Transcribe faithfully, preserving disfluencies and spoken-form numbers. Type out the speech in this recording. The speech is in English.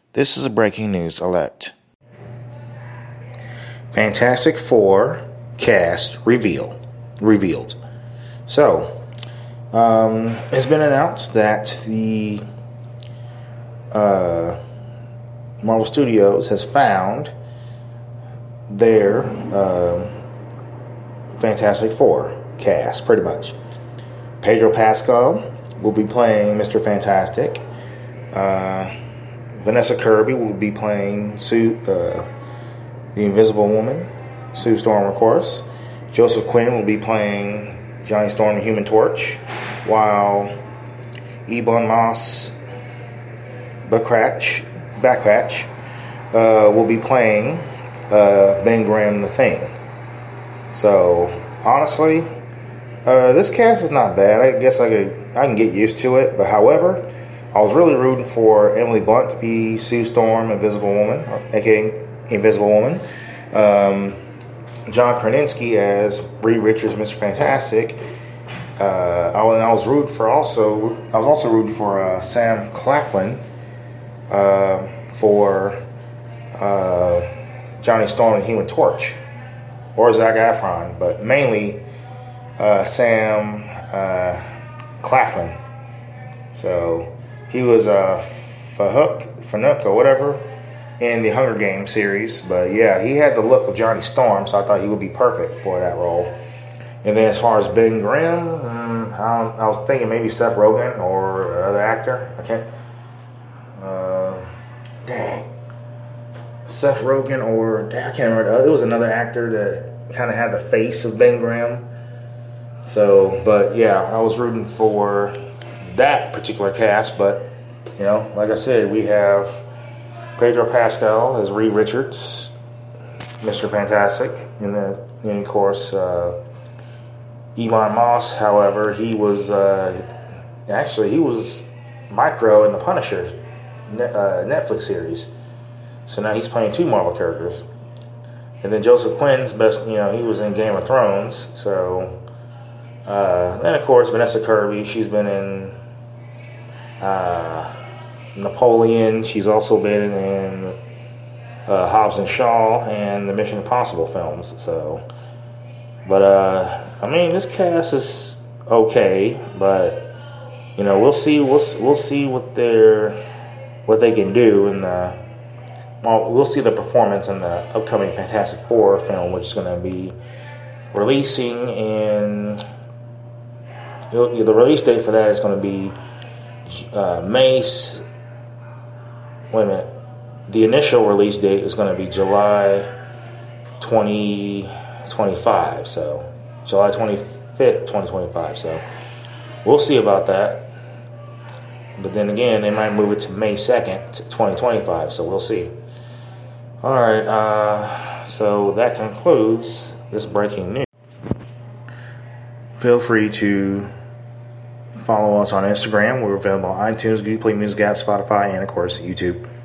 This is a breaking news alert. Fantastic Four cast reveal revealed. So, um, it's been announced that the uh, Marvel Studios has found their uh, Fantastic Four cast, pretty much. Pedro Pascal will be playing Mister Fantastic. Uh, Vanessa Kirby will be playing Sue, uh, the Invisible Woman, Sue Storm, of course. Joseph Quinn will be playing Johnny Storm, the Human Torch, while Ebon Moss Backrash, Backrash uh, will be playing uh, Ben Grimm, the Thing. So, honestly, uh, this cast is not bad. I guess I could I can get used to it. But however, I was really rooting for Emily Blunt to be Sue Storm, Invisible Woman, aka Invisible Woman. Um, John Krasinski as Reed Richards, Mister Fantastic. Uh, I, and I was rooting for also. I was also rooting for uh, Sam Claflin uh, for uh, Johnny Storm and Human Torch, or Zac Efron, but mainly uh, Sam uh, Claflin. So he was a uh, Fahook, Fanuc, or whatever in the Hunger Games series. But yeah, he had the look of Johnny Storm, so I thought he would be perfect for that role. And then as far as Ben Grimm, um, I, I was thinking maybe Seth Rogen or another actor. I can't. Uh, dang. Seth Rogen or I can't remember. It was another actor that kind of had the face of Ben Grimm. So, but yeah, I was rooting for that particular cast. But you know, like I said, we have Pedro Pascal as Reed Richards, Mister Fantastic, and then, and of course, uh, Ebon Moss. However, he was uh, actually he was Micro in the Punisher uh, Netflix series. So now he's playing two Marvel characters. And then Joseph Quinn's best, you know, he was in Game of Thrones. So, uh, and of course Vanessa Kirby, she's been in uh, Napoleon. She's also been in uh, Hobbs and Shaw and the Mission Impossible films. So, but uh, I mean, this cast is okay, but you know, we'll see. We'll we'll see what they're what they can do in the. Well, we'll see the performance in the upcoming Fantastic Four film, which is going to be releasing in. The release date for that is going to be uh, May. Wait a minute. The initial release date is going to be July twenty twenty-five. So July twenty-fifth, twenty twenty-five. So we'll see about that. But then again, they might move it to May second, twenty twenty-five. So we'll see. All right, uh, so that concludes this breaking news. Feel free to follow us on Instagram. We're available on iTunes, Google Play Music app, Spotify, and of course YouTube.